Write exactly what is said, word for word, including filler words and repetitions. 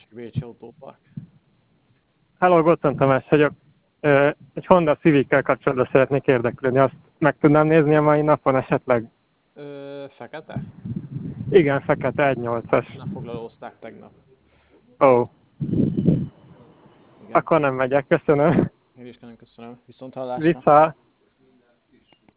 Bécsi Autópark. Hello, Gotton Tamás vagyok. Egy Honda Civic-kel kapcsolatban szeretnék érdeklődni. Azt meg tudnám nézni a mai napon esetleg? Ö, fekete? Igen, fekete egy nyolcas. Lefoglalózták tegnap. Ó. Oh. Igen. Akkor nem megyek, köszönöm. Én is nagyon köszönöm. Viszont hallásra. Vissza.